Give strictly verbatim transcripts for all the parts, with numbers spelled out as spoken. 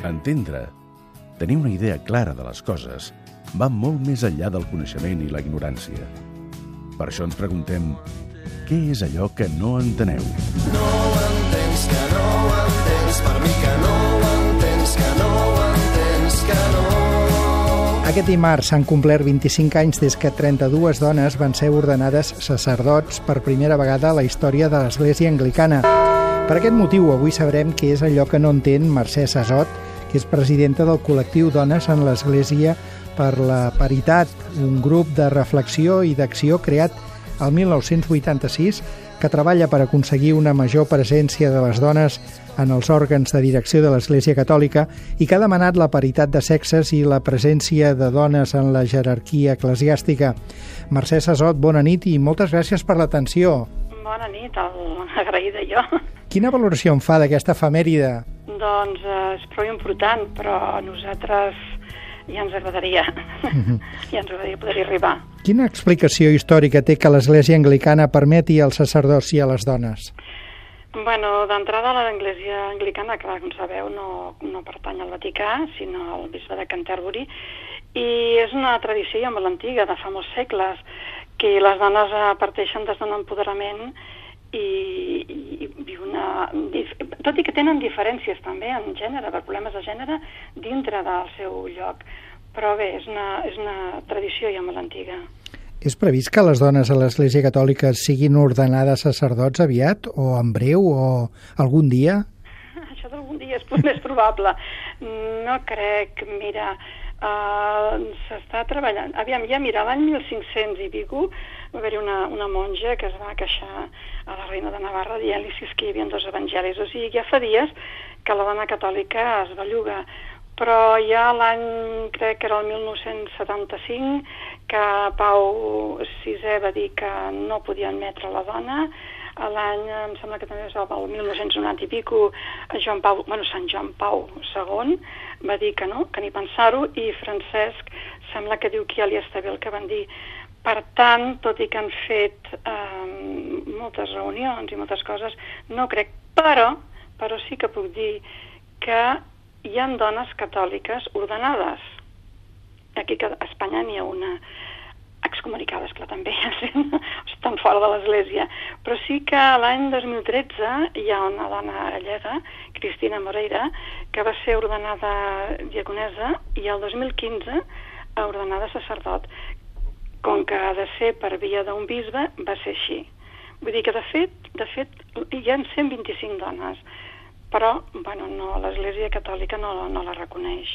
Entendre, tenir una idea clara de les coses, va molt més enllà del coneixement i la ignorància. Per això ens preguntem, què és allò que no enteneu? No ho entens, que no ho entens, per mi que no ho entens, que no ho entens, que no... Aquest dimarts s'han complert vint-i-cinc anys des que trenta-dues dones van ser ordenades sacerdots per primera vegada a la història de l'Església Anglicana. Per aquest motiu, avui sabrem què és allò que no entén Mercè Sasot, que és presidenta del col·lectiu Dones en l'Església per la Paritat, un grup de reflexió i d'acció creat el mil nou-cents vuitanta-sis que treballa per aconseguir una major presència de les dones en els òrgans de direcció de l'Església Catòlica i que ha demanat la paritat de sexes i la presència de dones en la jerarquia eclesiàstica. Mercè Sasot, bona nit i moltes gràcies per l'atenció. Bona nit, agraïda jo. Quina valoració en fa d'aquesta efemèride? Doncs eh, és prou important, però a nosaltres ja ens agradaria, mm-hmm. ja ens agradaria poder-hi arribar. Quina explicació històrica té que l'Església Anglicana permeti al sacerdoci a les dones? Bueno, d'entrada l'Església Anglicana, clar, com sabeu, no, no pertany al Vaticà, sinó al bisbe de Canterbury, i és una tradició ja molt antiga, de fa molts segles, que les dones parteixen des d'un empoderament i, i, i una... tot i que tenen diferències també en gènere, per problemes de gènere, dintre del seu lloc. Però bé, és una, és una tradició ja molt antiga. És previst que les dones a l'Església Catòlica siguin ordenades sacerdots aviat, o en breu, o algun dia? Això d'algun dia és més probable. No crec, mira... Uh, s'està treballant. Aviam, ja mira, l'any mil cinc-cents i pico va haver-hi una, una monja que es va queixar a la reina de Navarra dient-li si és que hi havia dos evangelis. O sigui, ja fa dies que la dona catòlica es belluga. Però ja l'any, crec que era el mil nou-cents setanta-cinc, que Pau sisè va dir que no podia admetre la dona. A l'any, em sembla que també és el mil nou-cents noranta i pico, Joan Pau, bueno, Sant Joan Pau segon va dir que no, que ni pensar-ho, i Francesc sembla que diu que ja li està bé el que van dir. Per tant, tot i que han fet eh, moltes reunions i moltes coses, no crec, però, però sí que puc dir que hi ha dones catòliques ordenades. Aquí a Espanya n'hi ha una, excomunicades, clar, també, estan fora de l'Església. Però sí que l'any dos mil tretze hi ha una dona gallega, Cristina Moreira, que va ser ordenada diaconessa i el dos mil quinze ordenada sacerdot. Com que ha de ser per via d'un bisbe, va ser així. Vull dir que, de fet, de fet hi ha cent vint-i-cinc dones, però bueno, no, l'Església Catòlica no, no la reconeix.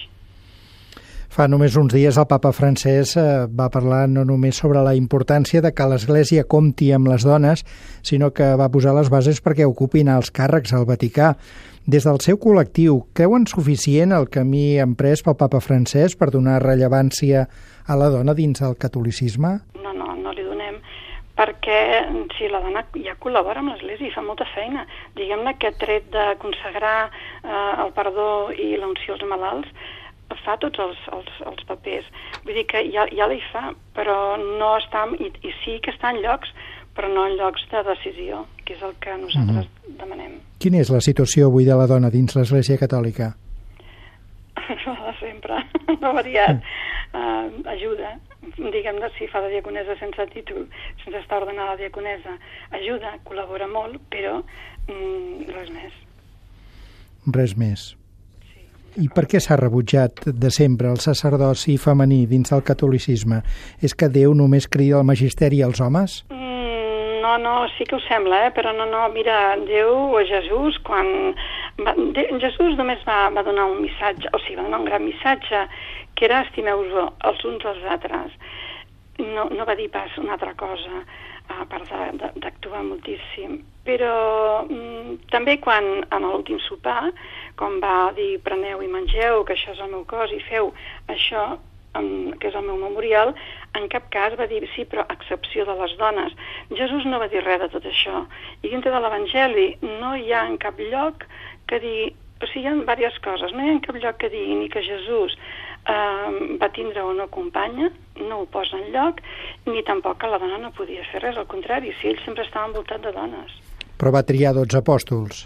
Fa només uns dies el papa Francesc eh, va parlar no només sobre la importància de que l'Església compti amb les dones, sinó que va posar les bases perquè ocupin els càrrecs al Vaticà. Des del seu col·lectiu, creuen suficient el camí emprès pel papa Francesc per donar rellevància a la dona dins del catolicisme? No, no, no li donem, perquè si la dona ja col·labora amb l'Església i fa molta feina. Diguem-ne que tret de consagrar eh, el perdó i l'unció als malalts, fa tots els, els, els papers. Vull dir que ja, ja li fa, però no està... I, i sí que està en llocs, però no en llocs de decisió, que és el que nosaltres mm-hmm. demanem. Quina és la situació avui de la dona dins l'Església Catòlica? La de sempre, no variat. Uh, ajuda, diguem-ne, si fa de diaconesa sense títol, sense estar ordenada de diaconesa, ajuda, col·labora molt, però mm, res més. Res més. I per què s'ha rebutjat de sempre el sacerdoci femení dins del catolicisme? És que Déu només crida el magisteri als homes? Mm, no, no, sí que ho sembla, eh? Però no, no, mira, Déu o Jesús, quan... Va, de, Jesús només va, va donar un missatge, o sigui, va donar un gran missatge, que era estimeu-vos els uns als altres. No, no va dir pas una altra cosa, a part d'actuar moltíssim. Però mm, també quan, en l'últim sopar, com va dir preneu i mengeu, que això és el meu cos, i feu això, um, que és el meu memorial, en cap cas va dir sí, però a excepció de les dones. Jesús no va dir res de tot això. I dintre de l'Evangeli no hi ha en cap lloc que dir... O sigui, hi ha diverses coses. No hi ha en cap lloc que digui ni que Jesús eh, va tindre una companya, no ho posa enlloc, ni tampoc que la dona no podia fer res. Al contrari, sí, ell sempre estava envoltat de dones. Però va triar dotze apòstols.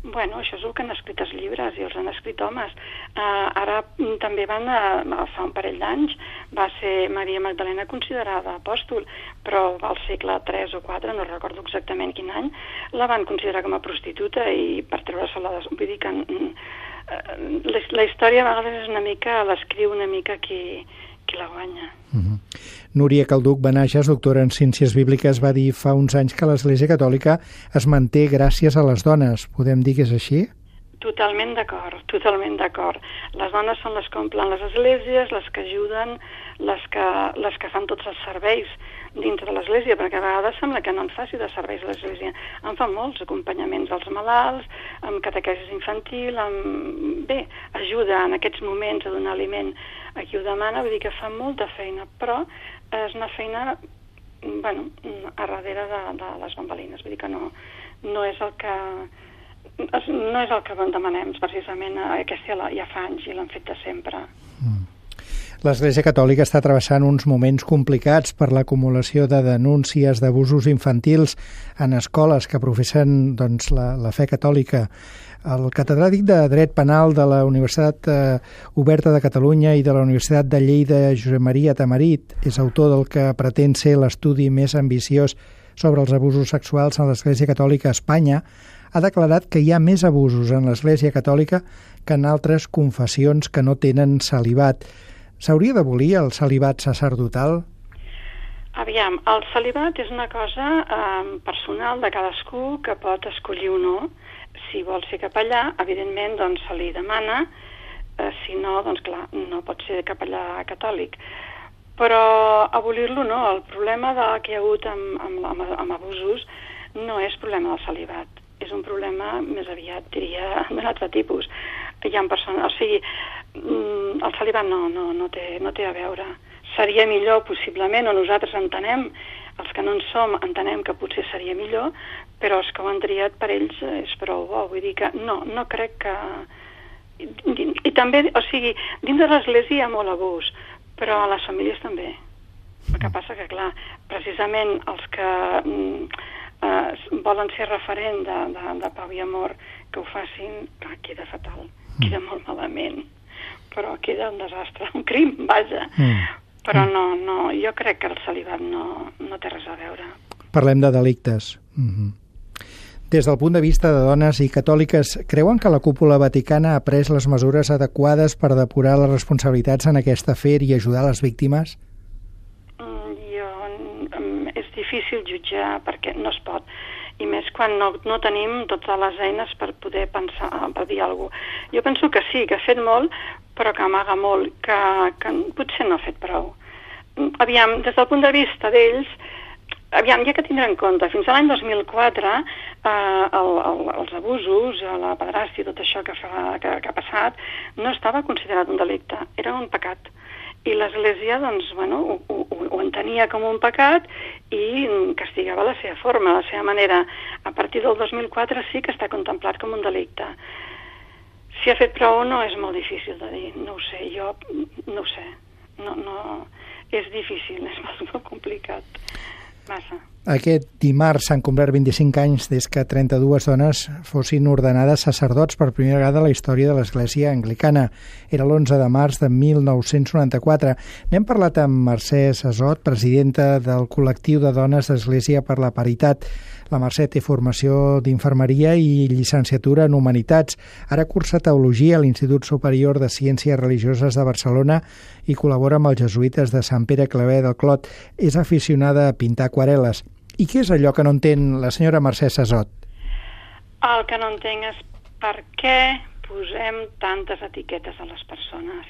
Bueno, això és el que han escrit els llibres i els han escrit homes. Uh, ara mm, també van, a, fa un parell d'anys, va ser Maria Magdalena considerada apòstol, però al segle tres o quatre, no recordo exactament quin any, la van considerar com a prostituta i per treure-se-la... Vull dir que mm, la, la història a vegades és una mica, l'escriu una mica qui, qui la guanya. Mm-hmm. Núria Calduch Benages, doctora en Ciències Bíbliques, va dir fa uns anys que l'Església Catòlica es manté gràcies a les dones. Podem dir que és així? Totalment d'acord, totalment d'acord. Les dones són les que omplen les esglésies, les que ajuden, les que, les que fan tots els serveis dins de l'església, perquè a vegades sembla que no en faci de serveis a l'església. En fan molts, acompanyaments als malalts, amb catequesis infantil, amb... bé, ajuda en aquests moments a donar aliment a qui ho demana, vull dir que fa molta feina, però és una feina, bueno, a darrere de, de les bambalines, vull dir que no, no és el que... no és el que demanem, precisament, aquesta ja fa anys i l'han fet de sempre. Mm. L'Església Catòlica està travessant uns moments complicats per l'acumulació de denúncies d'abusos infantils en escoles que professen doncs, la, la fe catòlica. El catedràtic de Dret Penal de la Universitat eh, Oberta de Catalunya i de la Universitat de Lleida, Josep Maria Tamarit, és autor del que pretén ser l'estudi més ambiciós sobre els abusos sexuals en l'Església Catòlica a Espanya, ha declarat que hi ha més abusos en l'Església Catòlica que en altres confessions que no tenen celibat. S'hauria d'abolir el celibat sacerdotal? Aviam, el celibat és una cosa eh, personal de cadascú que pot escollir o no. Si vol ser capellà, evidentment, doncs se li demana, eh, si no, doncs clar, no pot ser capellà catòlic. Però abolir-lo no, el problema de, que hi ha hagut amb, amb, amb, amb abusos no és problema del celibat, és un problema més aviat, diria, d'un altre tipus. Hi ha persones, o sigui, el celibat no, no, no, té, no té a veure. Seria millor, possiblement, o nosaltres entenem, els que no en som entenem que potser seria millor, però els que ho han triat per ells és prou bo. Vull dir que no, no crec que... I, i, i també, o sigui, dins de l'Església hi ha molt abús, però a les famílies també. El que passa que, clar, precisament els que eh, volen ser referent de, de, de pau i amor, que ho facin, clar, queda fatal, queda molt malament, però queda un desastre, un crim, vaja. Mm. Però no, no, jo crec que el celibat no, no té res a veure. Parlem de delictes. Mm-hmm. Des del punt de vista de dones i catòliques, creuen que la cúpula vaticana ha pres les mesures adequades per depurar les responsabilitats en aquest afer i ajudar les víctimes? Mm, jo... És difícil jutjar perquè no es pot. I més quan no, no tenim totes les eines per poder pensar, per dir alguna cosa. Jo penso que sí, que ha fet molt, però que amaga molt, que, que potser no ha fet prou. Aviam, des del punt de vista d'ells, aviam, hi ha que tindre en compte, fins a l'any dos mil quatre, eh, el, el, els abusos, la pederàstia, tot això que, fa, que, que ha passat, no estava considerat un delicte, era un pecat. I l'Església, doncs, bueno, ho, ho, ho entenia com un pecat i castigava la seva forma, la seva manera. A partir del dos mil quatre sí que està contemplat com un delicte. Si ha fet prou o no és molt difícil de dir, no ho sé, jo no ho sé. No, no, és difícil, és molt, molt complicat. Massa. Aquest dimarts s'han complert vint-i-cinc anys des que trenta-dues dones fossin ordenades sacerdots per primera vegada a la història de l'Església Anglicana. Era l'onze de març de mil nou-cents noranta-quatre. N'hem parlat amb Mercè Sasot, presidenta del col·lectiu de dones d'Església per la Paritat. La Mercè té formació d'infermeria i llicenciatura en Humanitats. Ara cursa Teologia a l'Institut Superior de Ciències Religioses de Barcelona i col·labora amb els jesuïtes de Sant Pere Claver del Clot. És aficionada a pintar aquarel·les. I què és allò que no entén la senyora Mercè Sasot? El que no entenc és per què posem tantes etiquetes a les persones.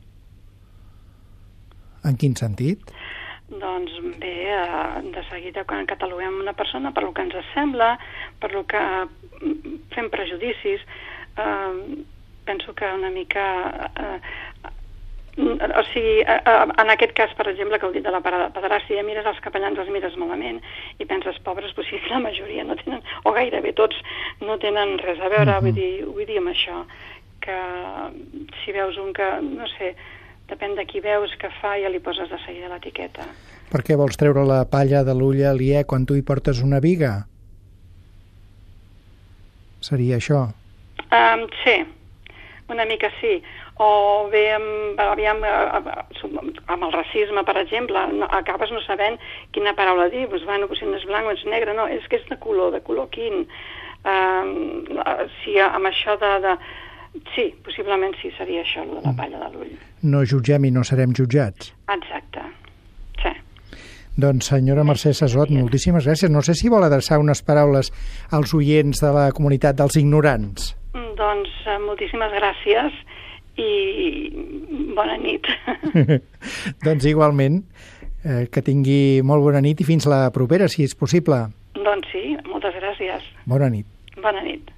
En quin sentit? Doncs bé, de seguida quan cataloguem una persona per lo que ens sembla, per lo que fem prejudicis, eh, penso que una mica... Eh, o sigui, en aquest cas, per exemple, que heu dit de la pederàstia, mires els capellans, els mires malament i penses, pobres, pues sí, la majoria no tenen, o gairebé tots, no tenen res a veure. Uh-huh. Vull dir, vull dir amb això, que si veus un que, no sé, depèn de qui veus que fa, ja li poses de seguida l'etiqueta. Per què vols treure la palla de l'ull aliè quan tu hi portes una biga? Seria això. Um, sí, una mica sí. O bé, amb, aviam, amb el racisme, per exemple, no, acabes no sabent quina paraula dir. Pues, bueno, pues, si no és blanc o és negre, no, és que és de color, de color quin. Um, sí, amb això de, de... Sí, possiblement sí, seria això, de la palla de l'ull. No jutgem i no serem jutjats. Exacte, sí. Doncs, senyora Mercè Sasot, moltíssimes gràcies. No sé si vol adreçar unes paraules als oients de la comunitat dels ignorants. Doncs eh, moltíssimes gràcies i bona nit. Doncs igualment, eh, que tingui molt bona nit i fins la propera, si és possible. Doncs sí, moltes gràcies. Bona nit. Bona nit.